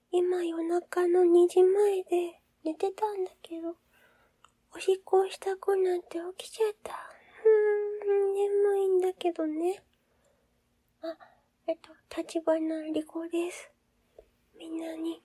今夜中の2時前で寝てたんだけど、おしっこをしたくなって起きちゃった。眠いんだけどね。立花莉子です。みんなに、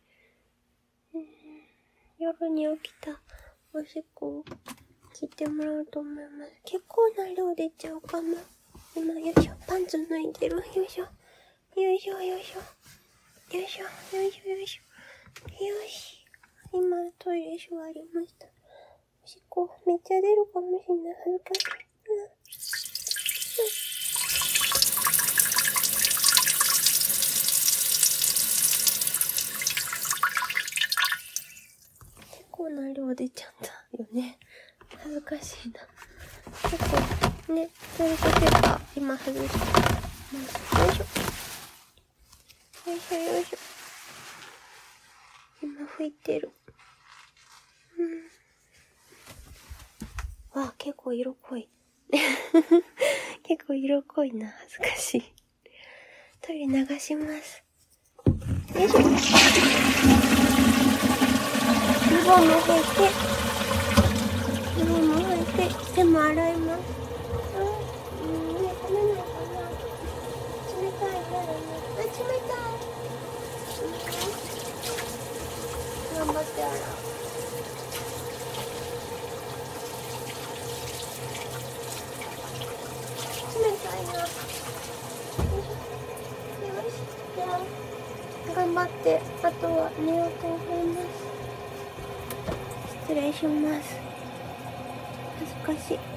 夜に起きたおしっこを聞いてもらおうと思います。結構な量出ちゃうかな。今、よいしょ、パンツ脱いでる。よいしょ。よいしょ、よいしょ。よいしょ、よいしょ、よいしょ。よし。今、トイレ座りました。おしっこ、めっちゃ出るかもしれない。恥ずかしい。結構な量出ちゃったよね。恥ずかしいな。結構、ね、トイレットペーパー、今外してます。よいしょ。よいしょ、よいしょ。今拭いてる。わあ、結構色濃い。結構色濃いな。恥ずかしい。トイレ流します。よいしょ。リボンも拭いて、リボンも拭いて、手も洗います。ね、冷めないかな。冷たいからね。冷たい。頑張って洗う。冷たいな。よし。じゃあ、頑張って、あとは寝ようと思います。失礼します。恥ずかしい。